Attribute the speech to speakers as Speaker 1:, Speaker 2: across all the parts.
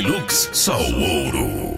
Speaker 1: Hilux, só o ouro.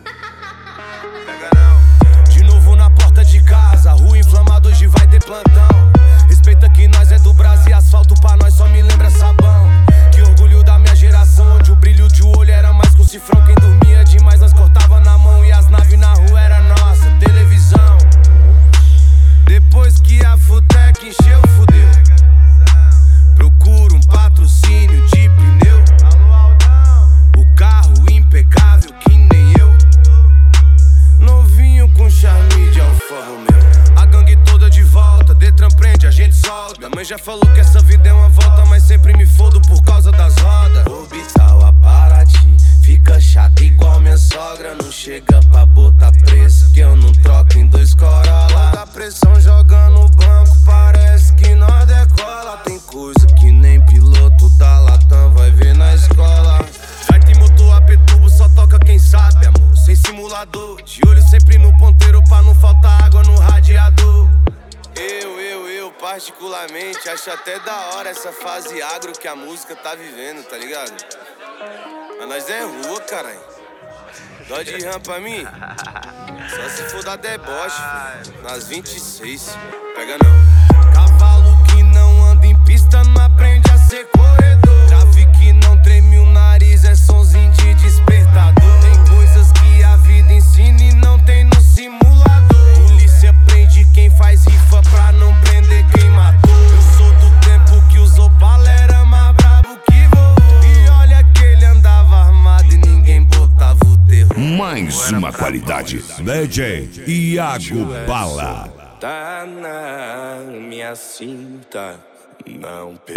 Speaker 2: De novo na porta de casa, rua inflamada, hoje vai ter plantão. Respeita que nós é do Brasil e asfalto pra nós só me lembra sabão. Que orgulho da minha geração, onde o brilho de olho era mais com cifrão. Quem dormia demais nós cortava na mão e as naves na rua era nossa televisão. Depois que a Futec encheu, fudeu. Procuro um patrocínio de pneu. O carro impecável que nem eu. Novinho com charme de Alfa Romeo. A gangue toda de volta, Detran prende, a gente solta. Minha mãe já falou que essa vida é uma volta, mas sempre me fodo por causa das rodas. Orbital a Paraty, fica chata igual minha sogra. Não chega pra botar preço, que eu não troco em dois Corolla. Quando a pressão joga no banco, parece que nós decola. Tem coisa que nem piloto da Latam vai ver na escola. Vai ter motor AP turbo, só toca quem sabe, amor. Sem simulador, de olho sempre no ponteiro pra não faltar água no radiador. Eu particularmente acho até da hora essa fase agro que a música tá vivendo, tá ligado? Mas nós é rua, caralho. Dó de ram pra mim? Só se for da deboche, filho. Nas 26, pega não. Cavalo que não anda em pista não aprende a ser corredor. Trave que não treme o nariz, é sonzinho de despertador. Tem coisas que a vida ensina e não tem no simulador. Polícia prende quem faz rifa pra não prender quem matou. Eu sou do tempo que usou bala, era mais brabo que vovô. E olha que ele andava armado e ninguém botava o terror.
Speaker 1: Mais uma qualidade, DJ Iago Bala.
Speaker 2: Tá na minha cinta, não peita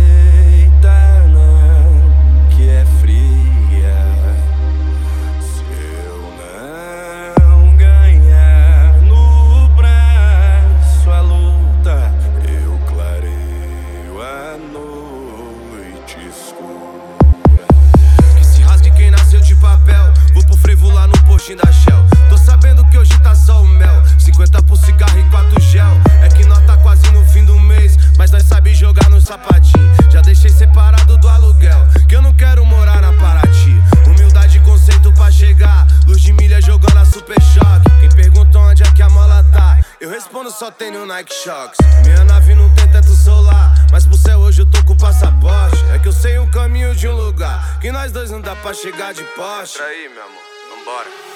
Speaker 2: não, que é fria. Se eu não ganhar no braço a luta, eu clareio a noite escura. Que se rasgue quem nasceu de papel, vou pro frevo lá no postinho da Shell. Tô sabendo que hoje tá só o mel, 50 por cigarro e 4 gel. É que nós tá quase no fim do mês, mas nós sabe jogar no sapatinho. Já deixei separado do aluguel, que eu não quero morar na Paraty. Humildade e conceito pra chegar, luz de milha jogando a Super Choque. Quem pergunta onde é que a mola tá, eu respondo só tem no Nike Shox. Minha nave não tem teto solar, mas pro céu hoje eu tô com passaporte. É que eu sei um caminho de um lugar, que nós dois não dá pra chegar de Porsche.
Speaker 3: Aí, meu amor, vambora.